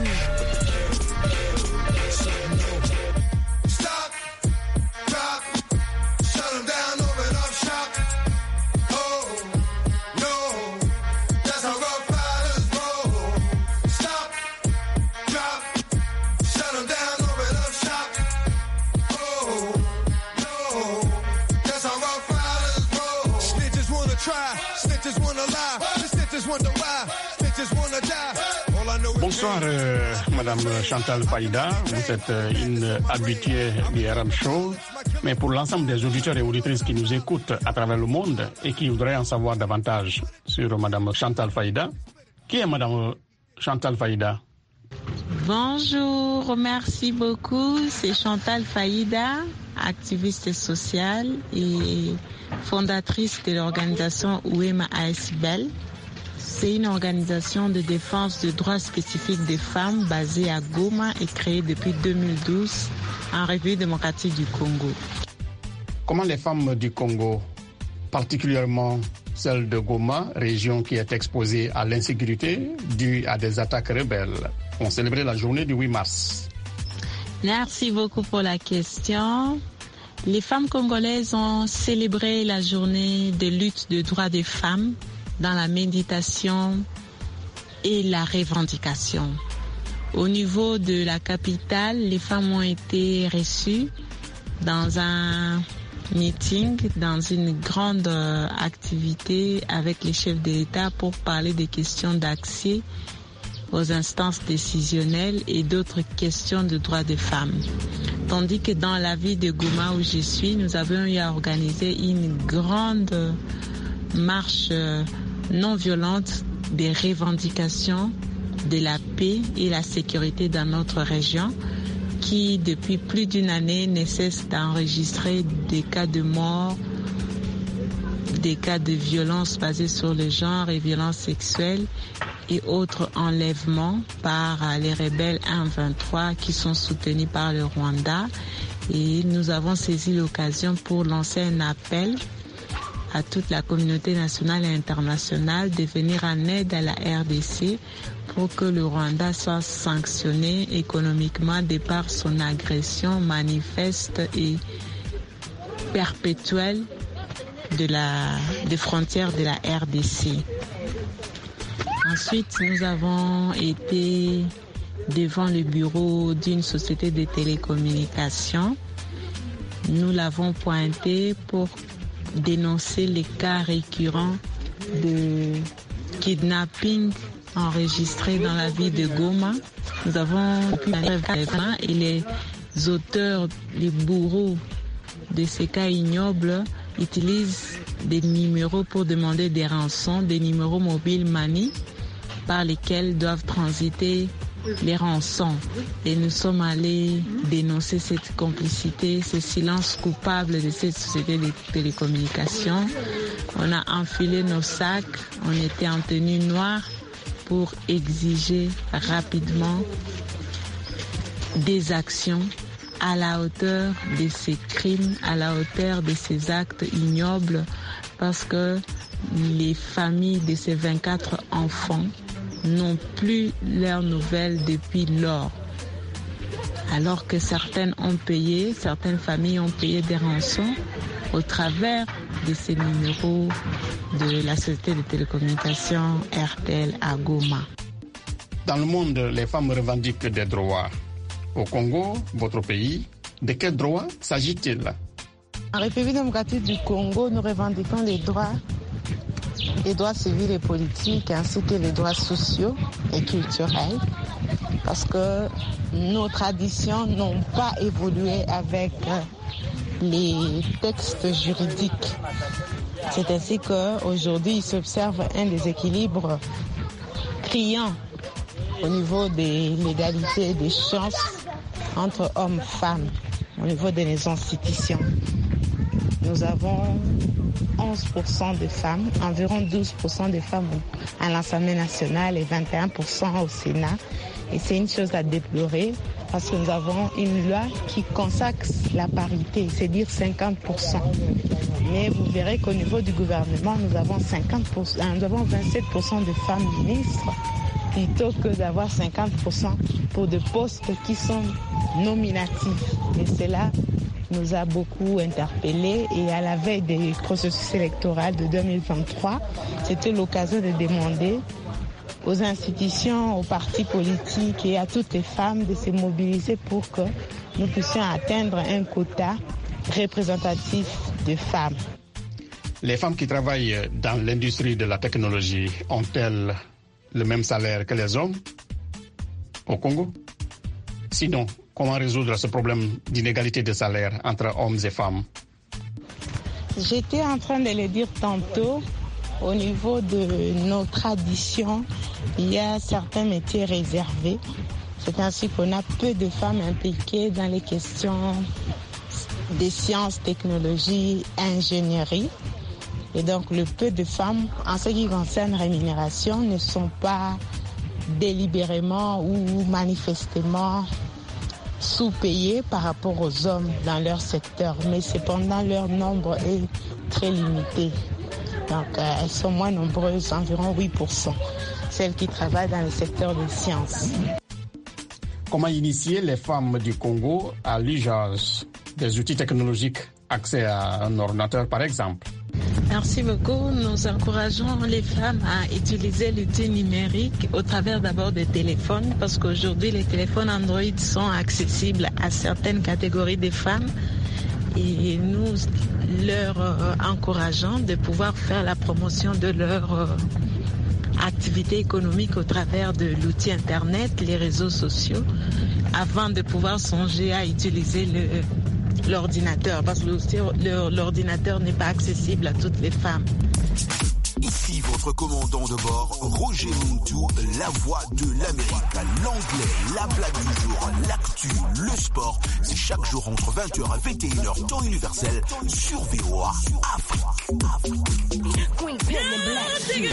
Stop, drop, shut 'em down, open up shop. Oh, no, that's how rough riders roll. Stop, drop, shut 'em down, open up shop. Oh, no, that's how rough riders roll. Snitches wanna try, snitches wanna lie, the snitches wonder why, snitches wanna die. All I know is Bonsoir, Madame Chantal Faïda. Vous êtes une habituée du RM Show. Mais pour l'ensemble des auditeurs et auditrices qui nous écoutent à travers le monde et qui voudraient en savoir davantage sur Madame Chantal Faïda, qui est Madame Chantal Faïda? Bonjour, merci beaucoup. C'est Chantal Faïda, activiste sociale et fondatrice de l'organisation Ouema ASBEL. C'est une organisation de défense des droits spécifiques des femmes basée à Goma et créée depuis 2012 en République démocratique du Congo. Comment les femmes du Congo, particulièrement celles de Goma, région qui est exposée à l'insécurité due à des attaques rebelles, ont célébré la journée du 8 mars? Merci beaucoup pour la question. Les femmes congolaises ont célébré la journée de lutte des droits des femmes dans la méditation et la revendication. Au niveau de la capitale, les femmes ont été reçues dans un meeting, dans une grande activité avec les chefs d'État pour parler des questions d'accès aux instances décisionnelles et d'autres questions de droits des femmes. Tandis que dans la ville de Goma où je suis, nous avons eu à organiser une grande marche non violente des revendications de la paix et la sécurité dans notre région, qui depuis plus d'une année ne cesse d'enregistrer des cas de mort, des cas de violence basée sur le genre et violences sexuelles et autres enlèvements par les rebelles M23 qui sont soutenus par le Rwanda. Et nous avons saisi l'occasion pour lancer un appel à toute la communauté nationale et internationale de venir en aide à la RDC pour que le Rwanda soit sanctionné économiquement de par son agression manifeste et perpétuelle des frontières de la RDC. Ensuite, nous avons été devant le bureau d'une société de télécommunications. Nous l'avons pointé pour dénoncer les cas récurrents de kidnapping enregistrés dans la ville de Goma. Nous avons et les auteurs, les bourreaux de ces cas ignobles utilisent des numéros pour demander des rançons, des numéros mobiles Mani par lesquels doivent transiter les rançons. Et nous sommes allés dénoncer cette complicité, ce silence coupable de cette société de télécommunications. On a enfilé nos sacs, on était en tenue noire pour exiger rapidement des actions à la hauteur de ces crimes, à la hauteur de ces actes ignobles, parce que les familles de ces 24 enfants n'ont plus leurs nouvelles depuis lors. Alors que certaines familles ont payé des rançons au travers de ces numéros de la société de télécommunications RTL à Goma. Dans le monde, les femmes revendiquent des droits. Au Congo, votre pays, de quels droits s'agit-il? En République démocratique du Congo, nous revendiquons les droits civils et politiques ainsi que les droits sociaux et culturels, parce que nos traditions n'ont pas évolué avec les textes juridiques. C'est ainsi qu'aujourd'hui, il s'observe un déséquilibre criant au niveau de l'égalité des chances entre hommes et femmes, au niveau de nos institutions. Nous avons 11% de femmes, environ 12% de femmes à l'Assemblée nationale et 21% au Sénat. Et c'est une chose à déplorer parce que nous avons une loi qui consacre la parité, c'est-à-dire 50%. Mais vous verrez qu'au niveau du gouvernement, nous avons 27% de femmes ministres plutôt que d'avoir 50% pour des postes qui sont nominatifs. Et cela nous a beaucoup interpellés. Et à la veille des processus électoraux de 2023, c'était l'occasion de demander aux institutions, aux partis politiques et à toutes les femmes de se mobiliser pour que nous puissions atteindre un quota représentatif de femmes. Les femmes qui travaillent dans l'industrie de la technologie ont-elles le même salaire que les hommes au Congo? Sinon, comment résoudre ce problème d'inégalité de salaire entre hommes et femmes? J'étais en train de le dire tantôt. Au niveau de nos traditions, il y a certains métiers réservés. C'est ainsi qu'on a peu de femmes impliquées dans les questions des sciences, technologies, ingénierie. Et donc, le peu de femmes, en ce qui concerne rémunération, ne sont pas délibérément ou manifestement sous-payées par rapport aux hommes dans leur secteur. Mais cependant, leur nombre est très limité. Donc, elles sont moins nombreuses, environ 8%, celles qui travaillent dans le secteur des sciences. Comment initier les femmes du Congo à l'usage des outils technologiques, accès à un ordinateur par exemple? Merci beaucoup. Nous encourageons les femmes à utiliser l'outil numérique au travers d'abord des téléphones, parce qu'aujourd'hui les téléphones Android sont accessibles à certaines catégories de femmes. Et nous leur encourageons de pouvoir faire la promotion de leur activité économique au travers de l'outil Internet, les réseaux sociaux, avant de pouvoir songer à utiliser l'ordinateur, parce que l'ordinateur n'est pas accessible à toutes les femmes. Ici votre commandant de bord, Roger Muntu, la voix de l'Amérique. L'anglais, la blague du jour, l'actu, le sport, c'est chaque jour entre 20h et 21h, temps universel, sur VOA Afrique. Queen Pen and Black.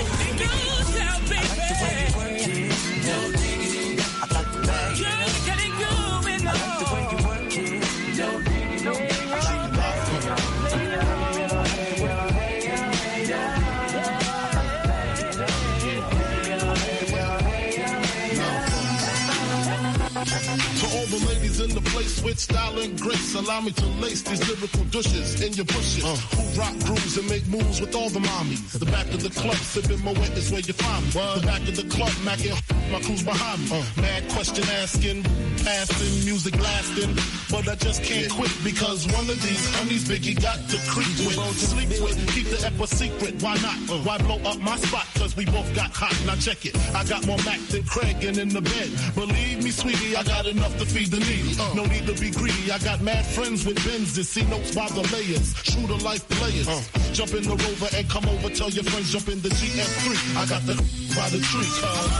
The ladies in the place with style and grace. Allow me to lace these lyrical douches in your bushes. Who rock grooves and make moves with all the mommies. The back of the club, sipping my wet is where you find me. The back of the club, macking my crew's behind me. Mad question asking, passing, music lasting. But I just can't quit because one of these honeys Biggie got to creep with, sleep with, keep the ep a secret. Why not? Why blow up my spot? Cause we both got hot. Now check it. I got more Mac than Craig and in the bed. Believe me, sweetie, I got enough to feed the needy. No need to be greedy. I got mad friends with Benzes. See notes by the layers. True to life players. Jump in the Rover and come over. Tell your friends jump in the GF3. I got the by the tree.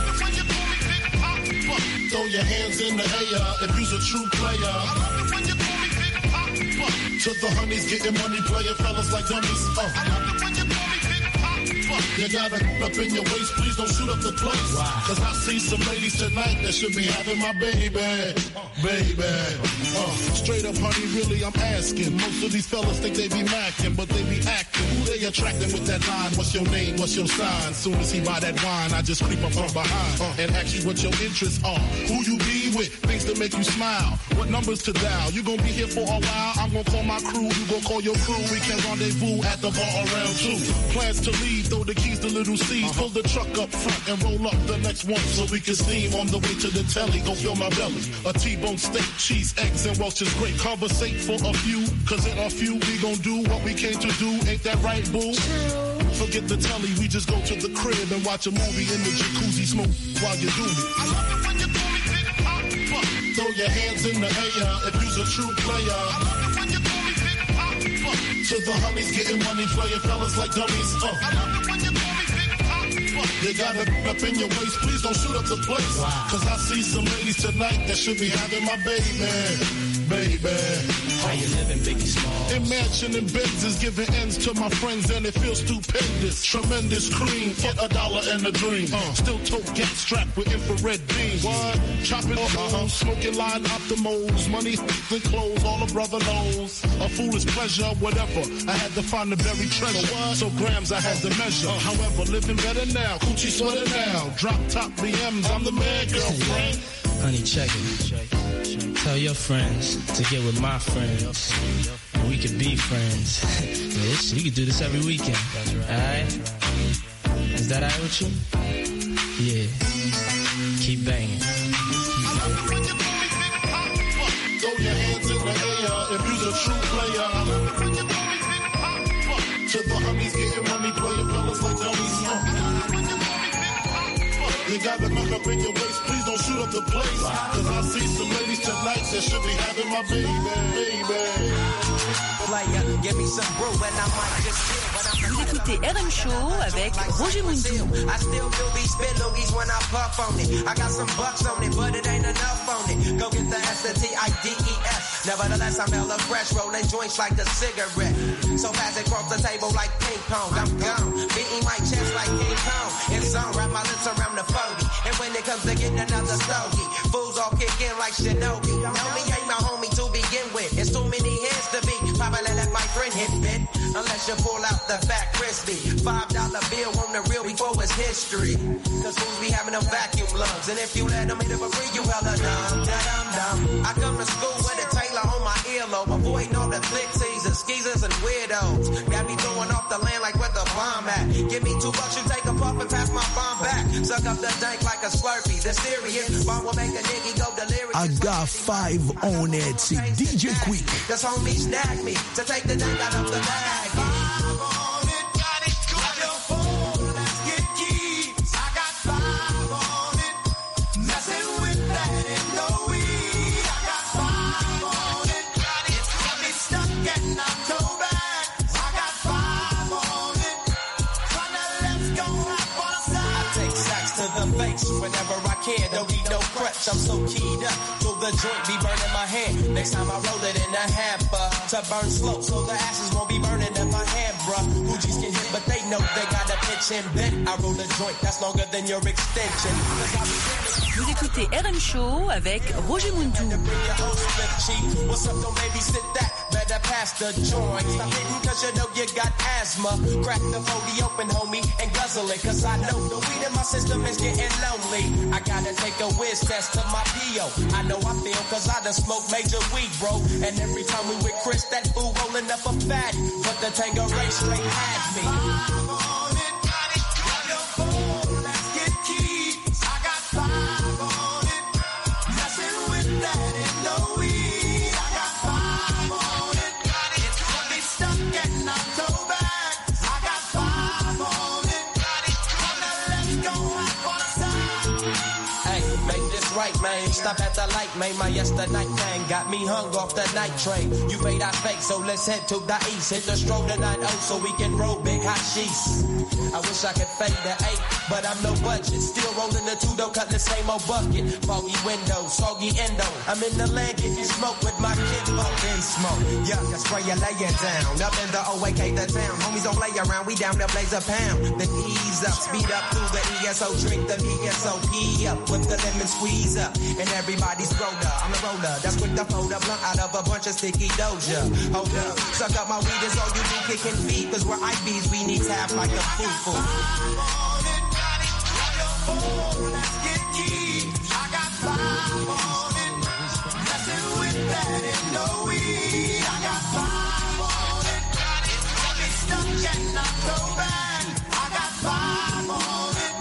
Throw your hands in the air if you's a true player. To the honeys getting money, playing fellas like dummies. You got it up in your waist, please don't shoot up the place. Cause I see some ladies tonight that should be having my baby. Straight up, honey, really, I'm asking. Most of these fellas think they be macking, but they be acting. Who they attracting with that line? What's your name? What's your sign? Soon as he buy that wine, I just creep up from behind and ask you what your interests are. Who you be with? Things that make you smile. What numbers to dial? You gonna be here for a while? I'm gonna call my crew. You gonna call your crew. We can rendezvous at the bar around 2. Plans to leave, throw the keys to Little C. Pull the truck up front and roll up the next one so we can steam on the way to the telly. Go fill my belly. A T-bone steak, cheese, eggs, and Welch's great. Conversate for a few, cause in a few we gon' do what we came to do. Ain't that right, boo? Forget the telly, we just go to the crib and watch a movie in the jacuzzi, smoke while you do me. I love it when you call me Big Papa. Throw your hands in the air if you's a true player. I love it when you call me Big Papa. To the honeys getting money, playing fellas like dummies. I love it when you call me Big Papa. You got it up in your waist, please don't shoot up the place. Cause I see some ladies tonight that should be having my baby. How you living, Biggie Smalls? Imagine and Benz is giving ends to my friends and it feels stupendous. Tremendous cream, get $1 and a dream. Still tote gas strapped with infrared beams. What? Chopping smoking line optimals. Money and clothes, all a brother knows. A foolish pleasure, whatever. I had to find the buried treasure. So grams I had to measure. However, living better now. Coochie sweater now. Drop top BMs, I'm the man, girlfriend. Honey, check it. Tell your friends to get with my friends. And we could be friends. Bitch, we could do this every weekend. Alright? Is that alright with you? Yeah. Keep banging. Throw your hands in the air if you's a true player. To the homies getting money, playing fellas like dummies. You got the milk up in your waist, please don't shoot up the place. Cause I see some ladies tonight that should be having my baby. Player, give me some brew and I might just chill. Vous écoutez RM Show avec Roger Muntu. I still do be spit loogies when I puff on it. I got some bucks on it, but it ain't enough on it. Go get the S-T-I-D-E-S. Nevertheless, I'm hella fresh, rolling joints like a cigarette. So fast it cross the table like ping pong. I'm gone, beating my chest like King Kong. It's on, wrap my lips around the phony. And when it comes to getting another stogie, fools all kick in like Shinobi. Homie ain't my homie to begin with. It's too many hands to be. Probably let my friend hit it. Unless you pull out the fat crispy. $5 bill on the real before it's history. Cause fools be having them vacuum lungs. And if you let them hit it for free, you hella dumb, dumb. I come to school with a Taylor on my earlobe. Avoiding all the flick teasers, skeezers, and weirdos. Got me throwing off the land like where the bomb at. Give me $2, you take a puff and pass my bomb back. Suck up the dank like a Slurpee. The serious bomb will make a nigga go delirious. I got 5 on it, c'est DJ Quick. This homie snagged me to take the dank out of the bag. 5 on it, got it good. Let's get geek. whenever I can. Don't need no crutch, I'm so keyed up. So the joint be burning my hand. Next time I roll it in a hamper to burn slow, so the ashes won't be burning in my hand, bruh. Fuji's can hit, but they know they got a pitch and bent. I roll a joint that's longer than your extension. Vous écoutez RM Show avec Roger Muntou. What's up, don't babysit that? Better pass the joint. Stop hitting cause you know you got asthma. Crack the 40 open, homie, and guzzle it. Cause I know the weed in my system is getting lonely. I gotta take a whiz test to my P.O. I know I feel cause I done smoked major weed, bro. And every time we with Chris, that fool rolling up a fat. But the Tangeray straight had me. Man, stop at the light, man. My yesterday thing got me hung off the night train. You fade, I fake, so let's head to the east. Hit the stroll tonight, so we can roll big hot sheets. I wish I could fade the 8, but I'm no budget. Still rolling the 2, though, cut the same old bucket. Foggy windows, soggy endo. I'm in the land, if you smoke with my kid, in smoke. Yeah, I spray you, lay it down. Up in the OAK, the town. Homies don't play around, we down to blaze a pound. Then ease up, speed up through the ESO, drink the ESOP up with the lemon squeeze up. And everybody's roller, I'm a roller. That's quick to fold a blunt out of a bunch of sticky doja. Hold up, suck up my weed, it's all you do, kicking feet. Cause we're IBs, we need tap like a foo-foo. Let's get key. I got 5 on it. Messing with that ain't no weed. I got 5 on it. Got me stuck and not go back. I got 5 on it.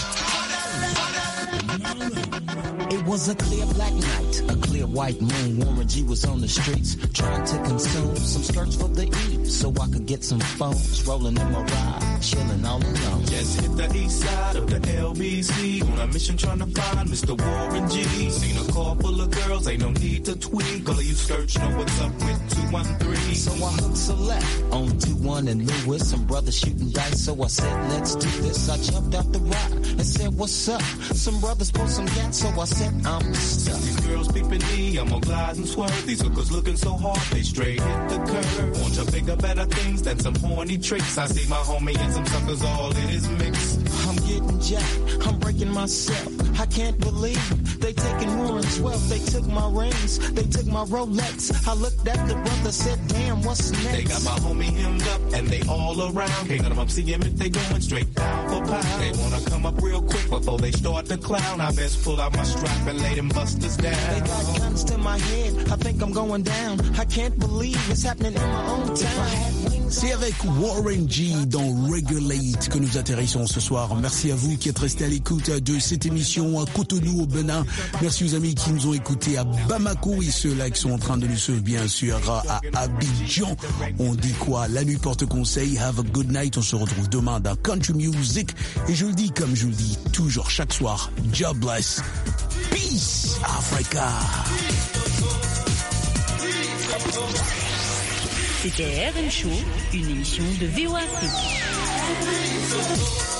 It was a clear black night, a clear white moon. Warren G was on the streets trying to consume some skirts for the E, so I could get some phones. Rolling in my ride, chilling all alone. Just hit the east side of the LBC on a mission trying to find Mr. Warren G. Seen a car full of girls, ain't no need to tweak. All of you skirts know what's up with 213. So I hooked select on 21 and Lewis. Some brothers shooting dice, so I said, let's do this. I jumped out the ride and said, what's up? Some brothers pulled some gas, so I said, I'm stuck. These girls peeping me, I'm gonna glide and swerve. These hookers looking so hard, they straight hit the curve. Want to bigger, better things than some horny tricks. I see my homie and some suckers all in his mix. I'm getting jacked, I'm breaking myself. I can't believe they taking Warren's wealth. They took my rings, they took my Rolex. I looked at the brother, said, damn, what's next? They got my homie hemmed up and they all around. Can't none of them see him if they going straight down for pound. They wanna come up real quick before they start to clown. I best pull out my strap and lay them busters down. They got guns to my head, I think I'm going down. I can't believe it's happening in my own town. C'est avec Warren G dans Regulate que nous atterrissons ce soir. Merci à vous qui êtes restés à l'écoute de cette émission à Cotonou, au Benin. Merci aux amis qui nous ont écoutés à Bamako et ceux-là qui sont en train de nous suivre bien sûr à Abidjan. On dit quoi? La nuit porte conseil. Have a good night. On se retrouve demain dans Country Music. Et je le dis comme je le dis toujours chaque soir. God bless. Peace, Africa. C'était RM Show, une émission de VOA Afrique.